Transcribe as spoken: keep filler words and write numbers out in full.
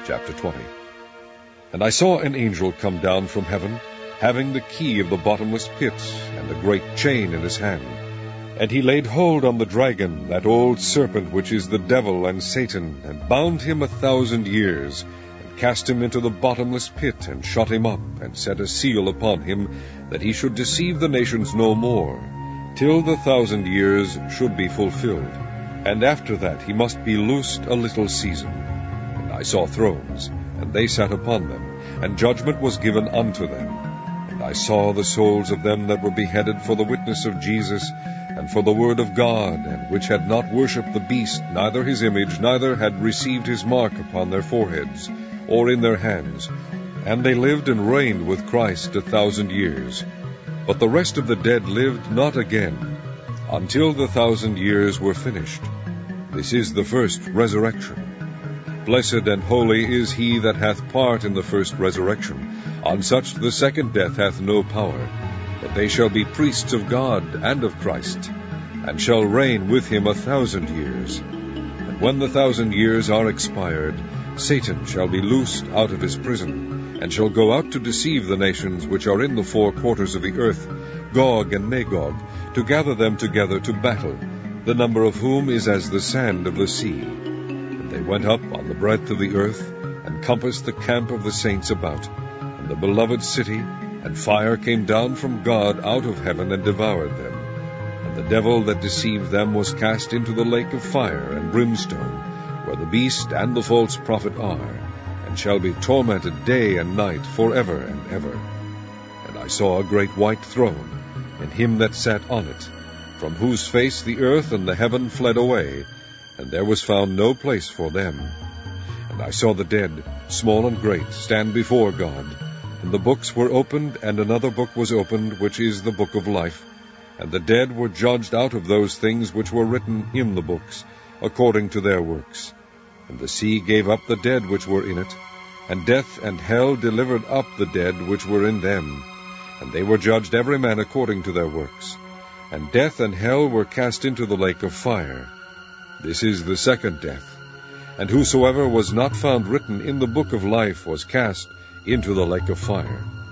Chapter twenty. And I saw an angel come down from heaven, having the key of the bottomless pit, and a great chain in his hand. And he laid hold on the dragon, that old serpent which is the devil and Satan, and bound him a thousand years, and cast him into the bottomless pit, and shut him up, and set a seal upon him, that he should deceive the nations no more, till the thousand years should be fulfilled. And after that he must be loosed a little season. And I saw thrones, and they sat upon them, and judgment was given unto them. And I saw the souls of them that were beheaded for the witness of Jesus, and for the word of God, and which had not worshipped the beast, neither his image, neither had received his mark upon their foreheads, or in their hands. And they lived and reigned with Christ a thousand years. But the rest of the dead lived not again, until the thousand years were finished. This is the first resurrection. Blessed and holy is he that hath part in the first resurrection. On such the second death hath no power, but they shall be priests of God and of Christ, and shall reign with him a thousand years. And when the thousand years are expired, Satan shall be loosed out of his prison, and shall go out to deceive the nations which are in the four quarters of the earth, Gog and Magog, to gather them together to battle, the number of whom is as the sand of the sea. They went up on the breadth of the earth, and compassed the camp of the saints about, and the beloved city, and fire came down from God out of heaven, and devoured them. And the devil that deceived them was cast into the lake of fire and brimstone, where the beast and the false prophet are, and shall be tormented day and night for ever and ever. And I saw a great white throne, and him that sat on it, from whose face the earth and the heaven fled away, and there was found no place for them. And I saw the dead, small and great, stand before God. And the books were opened, and another book was opened, which is the book of life. And the dead were judged out of those things which were written in the books, according to their works. And the sea gave up the dead which were in it, and death and hell delivered up the dead which were in them. And they were judged every man according to their works. And death and hell were cast into the lake of fire. This is the second death. And whosoever was not found written in the book of life was cast into the lake of fire.